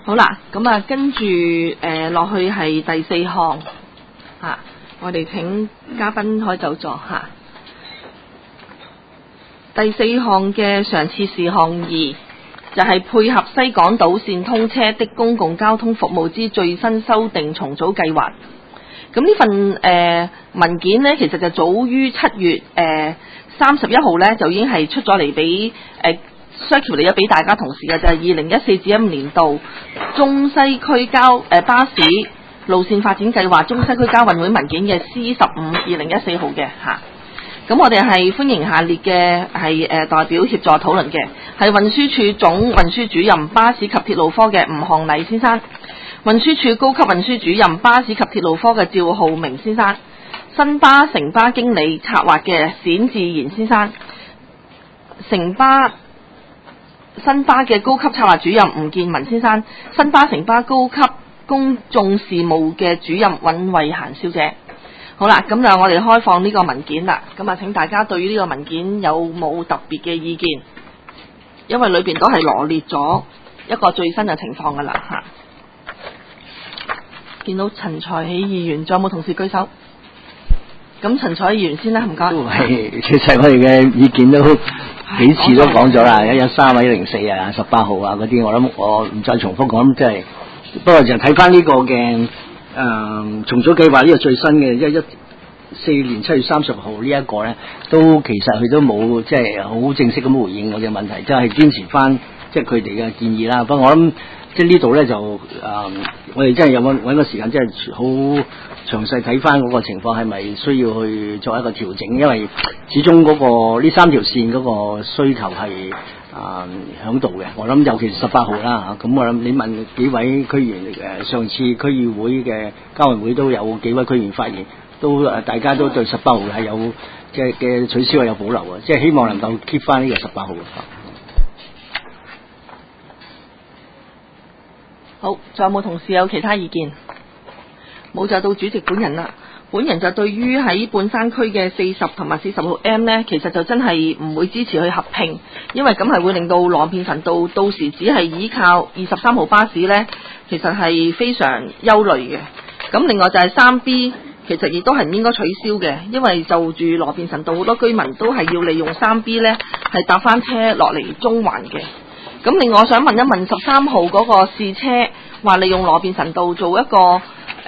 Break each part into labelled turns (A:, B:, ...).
A: 好啦，咁啊，跟住落去係第4項嚇，我哋請嘉賓開就座嚇。第4項嘅常設事項2就係配合西港島線通車的公共交通服務之最新修訂重組計劃。咁呢份文件呢，其實就早於7月31號呢，就已經係出咗嚟俾circulate 咗俾大家同事嘅，就係2014至15年度中西區巴士路線發展計劃中西區交運會文件嘅 C15/2014號嘅嚇。咁我哋係歡迎下列嘅係代表協助討論嘅，係運輸署總運輸主任巴士及鐵路科嘅吳項禮先生，運輸署高級運輸主任巴士及鐵路科嘅趙浩明先生，新巴城巴經理策劃嘅冼志賢先生，新巴嘅高級策劃主任吳建文先生，新巴城巴高級公眾事務嘅主任尹慧嫻小姐。好啦，咁就我哋開放呢個文件啦。咁啊，請大家對於呢個文件有冇特別嘅意見？因為裏邊都係羅列咗一個最新嘅情況噶啦嚇。見到陳才喜議員，仲有冇同事舉手？咁陳才喜議員先啦，唔該。
B: 其實我哋嘅意見都幾次都講咗啦，113啊、104啊、18號啊嗰啲，我諗我唔再重複講，即係不過就睇翻呢個嘅重組計劃呢個最新嘅114年7月30號呢一個咧，都其實佢都冇即係好正式咁回應我嘅問題，即係堅持翻即係佢哋嘅建議啦。不過我諗即係呢度咧就我哋真係有搵個時間，即係好詳細睇翻嗰個情況係咪需要去做一個調整，因為始終嗰個呢3條線嗰個需求係響度嘅。我諗尤其是18號啦嚇，咁我諗你問幾位區議員上次區議會嘅交運會都有幾位區議員發言，都大家都對18號係有嘅取消係有保留嘅，即係希望能夠 keep 翻呢個18號嘅。
A: 好，仲有冇同事有其他意見？冇，就到主席本人啦。本人就對於喺半山區嘅40同埋40號 M 呢，其實就真係唔會支持去合併，因為咁係會令到羅便臣道到時只係依靠23號巴士呢，其實係非常憂慮嘅。咁另外就係3B，其實亦都係唔應該取消嘅，因為就住羅便臣道好多居民都係要利用3B 呢，係搭翻車落嚟中環嘅。咁另外我想問一問13號嗰個試車，話利用羅便臣道做一個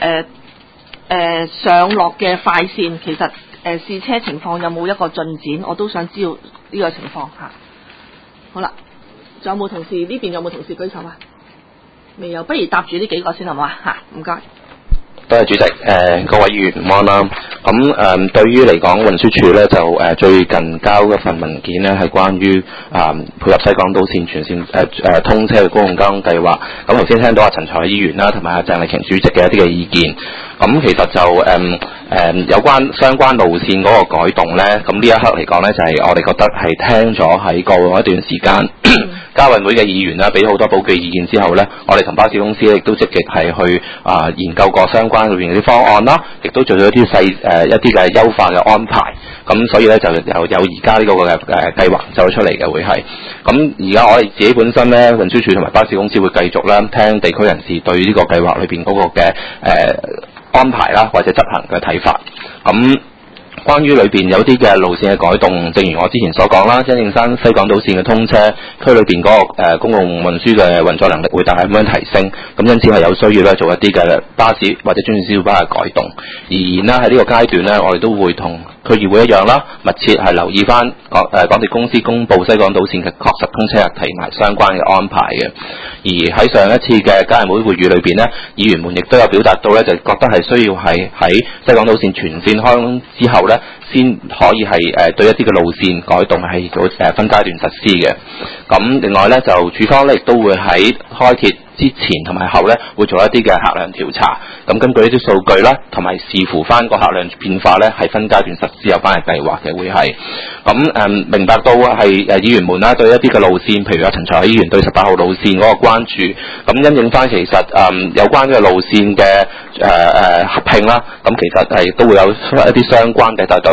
A: 上落嘅快線，其實試車情況有冇一個進展？我都想知道呢個情況嚇。好啦，仲有冇同事？呢邊有冇同事舉手啊？未有，不如答住呢幾個先好唔好啊？嚇，唔該。
C: 多謝主席，各位議員午安啦。咁對於嚟講，運輸署咧就最近交一份文件咧，係關於配合西港島線全線通車嘅公共交通計劃。咁頭先聽到阿陳才喜議員啦，同埋阿鄭麗瓊主席嘅一啲嘅意見。咁其實就有關相關路線嗰個改動咧，咁呢一刻嚟講咧，就係我哋覺得係聽咗喺過往一段時間交運會嘅議員啦，俾好多寶貴意見之後咧，我哋同巴士公司亦都積極係去研究過相關裏邊嗰啲方案啦，亦都做咗一啲一啲嘅優化嘅安排。咁所以咧就有而家呢個嘅計劃走出嚟嘅會係。咁而家我哋自己本身咧，運輸署同埋巴士公司會繼續咧聽地區人士對呢個計劃裏邊嗰個嘅安排啦，或者執行嘅睇法。咁關於裏邊有啲嘅路線嘅改動，正如我之前所講啦，因應山西港島線嘅通車，區裏邊嗰個公共運輸嘅運作能力會大咁樣提升，咁因此係有需要咧做一啲嘅巴士或者專線小巴嘅改動。而呢喺呢個階段呢，我哋都會同區議會一樣啦，密切係留意翻港鐵公司公布西港島線嘅確實通車日期埋相關嘅安排嘅。而喺上一次嘅家人會會議裏邊呢，議員們亦都有表達到呢，就覺得係需要係喺西港島線全線開通之後呢，先可以係對一啲嘅路線改動係分階段實施嘅。咁另外呢，就署方呢亦都會喺開鐵之前同埋後咧，會做一啲嘅客量調查。咁根據呢啲數據啦，同埋視乎翻個客量變化咧，係分階段實施有關嘅計劃嘅會係。咁明白到係議員們啦對一啲嘅路線，譬如阿陳才喜議員對18號路線嗰個關注。咁因應翻其實有關嘅路線嘅合併啦，咁其實係都會有一啲相關嘅，但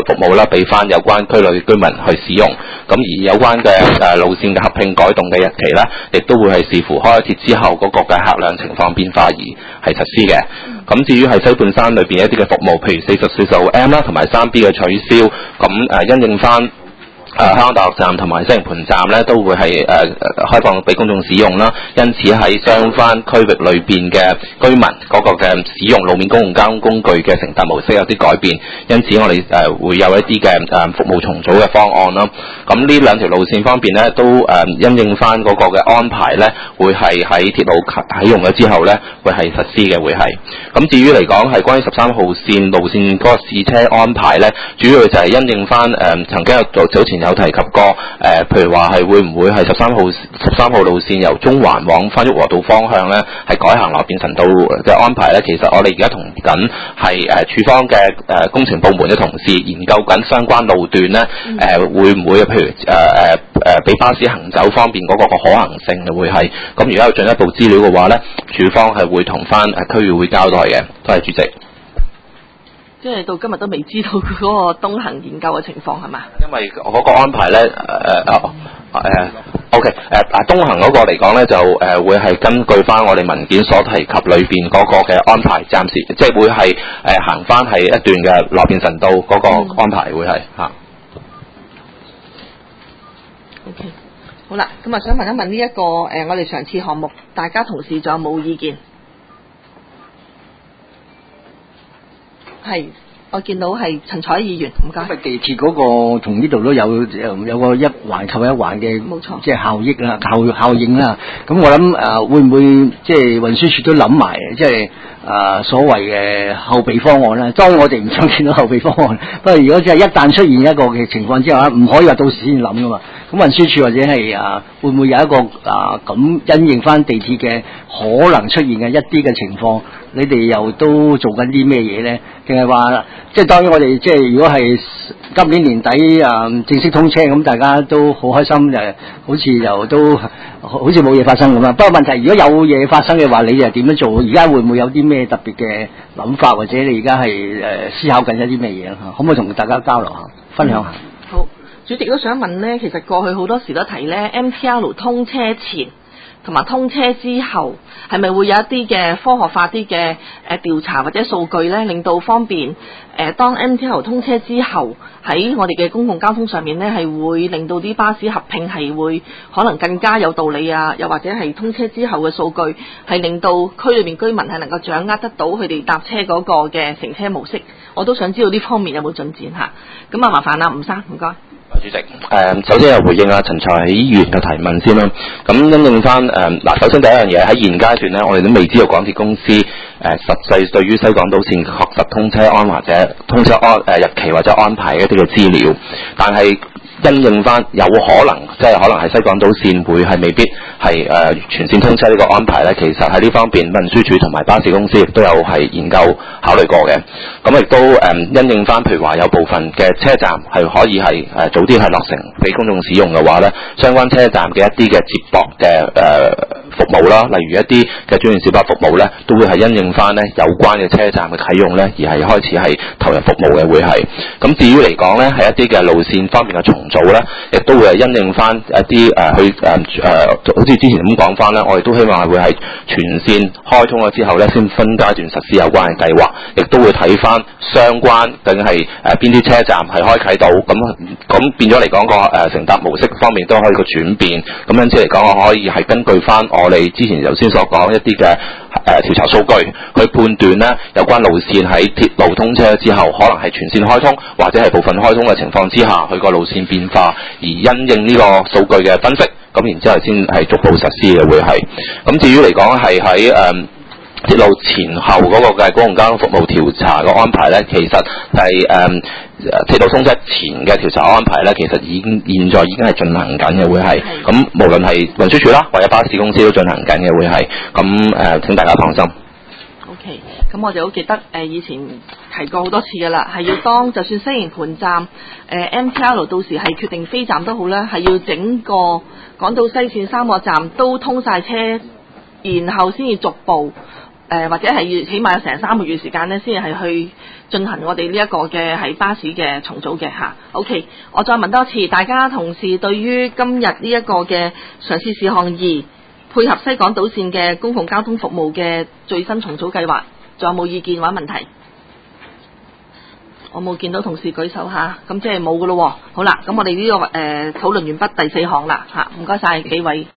C: 服務啦，俾翻有關區內居民去使用。咁而有關嘅路線嘅合併改動嘅日期咧，亦都會係視乎開鐵之後嗰個嘅客量情況變化而係實施嘅。咁至於係西半山裏邊一啲嘅服務，譬如40M 啦，同埋3B 嘅取消，咁因應翻香港大學站同埋西營盤站咧，都會係開放俾公眾使用啦。因此喺相關區域裏邊嘅居民嗰個嘅使用路面公共交通工具嘅乘搭模式有啲改變，因此我哋會有一啲嘅服務重組嘅方案啦。咁呢兩條路線方面咧，都因應翻嗰個嘅安排咧，會係喺鐵路啟用咗之後咧，會係實施嘅會係。咁至於嚟講係關於13號線路線嗰個試車安排咧，主要就係因應翻曾經早前有提及過譬如話係會唔會係13號路線由中環往番禺和道方向咧，係改行羅便臣道嘅安排咧？其實我哋而家同緊係處方嘅工程部門嘅同事研究緊相關路段咧，會唔會譬如俾巴士行走方面嗰個可行性嘅會係咁？如果有進一步資料嘅話咧，處方係會同翻區議會交代嘅。多謝主席。
A: 即係到今日都未知道佢嗰個東行研究嘅情況係嘛？
C: 因為嗰個安排咧，OK， 東行嗰個嚟講咧就會係根據翻我哋文件所提及裏邊嗰個嘅安排，暫時即係會係行翻係一段嘅羅便臣道嗰個安排會係嚇。
A: OK， 好啦，咁啊想問一問呢一個我哋上次項目，大家同事仲有冇意見？係，我見到係陳彩議員，唔該。
B: 因為地鐵嗰個同呢度都有個一環扣一環嘅，
A: 冇錯，
B: 即係效益啦、效應啦。咁我諗會唔會即係運輸署都諗埋即係所謂嘅後備方案啦？當然我哋唔想見到後備方案，不過如果即係一旦出現一個嘅情況之後咧，唔可以話到時先諗噶嘛。咁運輸署或者係會唔會有一個咁因應翻地鐵嘅可能出現嘅一啲嘅情況？你哋又都做緊啲咩嘢咧？定係話即係當然我哋即係如果係今年年底正式通車，咁大家都好開心，就好似又都好似冇嘢發生咁啊！不過問題如果有嘢發生嘅話，你又點樣做？而家會唔會有啲咩特別嘅諗法，或者你而家係思考緊一啲咩嘢啊？可唔可以同大家交流下、分享下？
A: 好，主席都想問咧，其實過去好多時都提咧 MTR 通車前同埋通車之後，係咪會有一啲嘅科學化啲嘅調查或者數據咧，令到方便當 MTR 通車之後，喺我哋嘅公共交通上面咧，係會令到啲巴士合併係會可能更加有道理啊，又或者係通車之後嘅數據係令到區裏面居民係能夠掌握得到佢哋搭車嗰個嘅乘車模式。我都想知道呢方面有冇進展嚇。咁麻煩啦，吳生，唔該。
C: 主席，首先係回應陳才議員嘅提問先啦。咁因應翻首先第一樣嘢喺現階段咧，我哋都未知道港鐵公司實際對於西港島線確實通車或者通車日期或者安排一啲嘅資料，但係因應翻有可能即係可能係西港島線會係未必係全線通車呢個安排咧，其實喺呢方面運輸署同埋巴士公司亦都有係研究考慮過嘅。咁亦都因應翻譬如話有部分嘅車站係可以係早啲係落成俾公眾使用嘅話咧，相關車站嘅一啲嘅接駁嘅服務啦，例如一啲嘅專線小巴服務咧，都會係因應翻咧有關嘅車站嘅啟用咧，而係開始係投入服務嘅會係。咁至於嚟講咧，係一啲嘅路線方面嘅重組咧，亦都會係因應翻一啲好似之前咁講翻咧，我哋都希望係會係全線開通咗之後咧，先分階段實施有關嘅計劃，亦都會睇翻相關定係邊啲車站係開啟到，咁變咗嚟講個乘搭模式方面都可以個轉變。咁因此嚟講，我可以係根據翻我哋之前頭先所講一啲嘅調查數據，去判斷咧有關路線喺鐵路通車之後，可能係全線開通或者係部分開通嘅情況之下，佢個路線變化，而因應呢個數據嘅分析，咁然之後先係逐步實施嘅會係。咁至於嚟講係喺鐵路前後嗰個嘅公共交通服務調查嘅安排咧，其實係鐵路通車前嘅調查安排咧，其實現在已經係進行緊嘅會係。咁無論係運輸署啦，或者巴士公司都進行緊嘅會係。咁請大家放心。
A: OK，咁我哋好記得以前提過好多次㗎啦，係要當就算西營盤站MTR 到時係決定飛站都好啦，係要整個港島西線3個站都通晒車，然後先至逐步或者係要起碼有成3個月時間咧，先係去進行我哋呢一個嘅係巴士嘅重組嘅嚇。OK， 我再問多次，大家同事對於今日呢一個嘅常設事項2，配合西港島線嘅公共交通服務嘅最新重組計劃，仲有冇意見或者問題？我冇見到同事舉手嚇，咁即係冇噶咯喎。好啦，咁我哋呢個討論完畢第4項啦嚇，唔該晒幾位。